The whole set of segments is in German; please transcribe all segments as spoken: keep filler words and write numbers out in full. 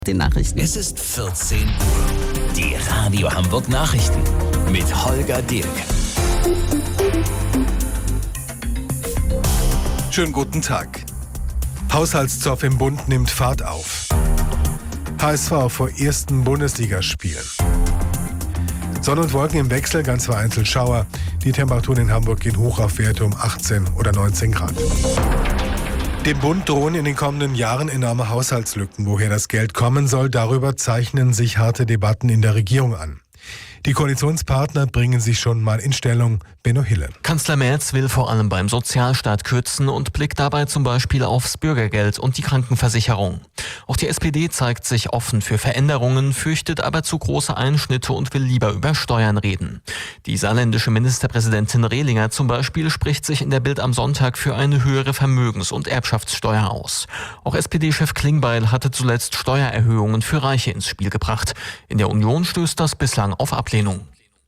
Die Nachrichten. Es ist vierzehn Uhr. Die Radio Hamburg Nachrichten mit Holger Dirk. Schönen guten Tag. Haushaltszoff im Bund nimmt Fahrt auf. H S V vor ersten Bundesligaspielen. Sonne und Wolken im Wechsel, ganz vereinzelt Schauer. Die Temperaturen in Hamburg gehen hoch auf Werte um achtzehn oder neunzehn Grad. Dem Bund drohen in den kommenden Jahren enorme Haushaltslücken. Woher das Geld kommen soll, darüber zeichnen sich harte Debatten in der Regierung an. Die Koalitionspartner bringen sich schon mal in Stellung. Benno Hille. Kanzler Merz will vor allem beim Sozialstaat kürzen und blickt dabei zum Beispiel aufs Bürgergeld und die Krankenversicherung. Auch die S P D zeigt sich offen für Veränderungen, fürchtet aber zu große Einschnitte und will lieber über Steuern reden. Die saarländische Ministerpräsidentin Rehlinger zum Beispiel spricht sich in der Bild am Sonntag für eine höhere Vermögens- und Erbschaftssteuer aus. Auch S P D-Chef Klingbeil hatte zuletzt Steuererhöhungen für Reiche ins Spiel gebracht. In der Union stößt das bislang auf Ablehnung.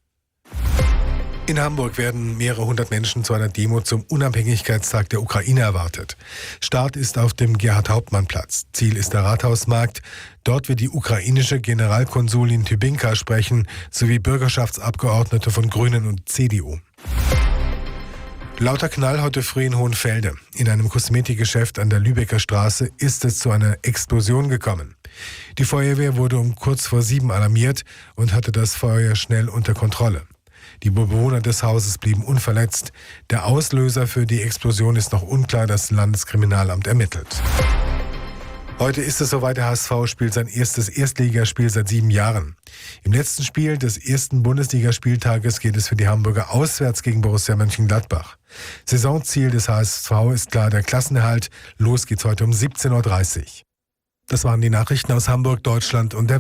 In Hamburg werden mehrere hundert Menschen zu einer Demo zum Unabhängigkeitstag der Ukraine erwartet. Start ist auf dem Gerhard-Hauptmann-Platz. Ziel ist der Rathausmarkt. Dort wird die ukrainische Generalkonsulin Tybinka sprechen, sowie Bürgerschaftsabgeordnete von Grünen und C D U. Lauter Knall heute früh in Hohenfelde. In einem Kosmetikgeschäft an der Lübecker Straße ist es zu einer Explosion gekommen. Die Feuerwehr wurde um kurz vor sieben alarmiert und hatte das Feuer schnell unter Kontrolle. Die Bewohner des Hauses blieben unverletzt. Der Auslöser für die Explosion ist noch unklar, das Landeskriminalamt ermittelt. Heute ist es soweit, der H S V spielt sein erstes Erstligaspiel seit sieben Jahren. Im letzten Spiel des ersten Bundesligaspieltages geht es für die Hamburger auswärts gegen Borussia Mönchengladbach. Saisonziel des H S V ist klar der Klassenerhalt. Los geht's heute um siebzehn Uhr dreißig. Das waren die Nachrichten aus Hamburg, Deutschland und der Welt.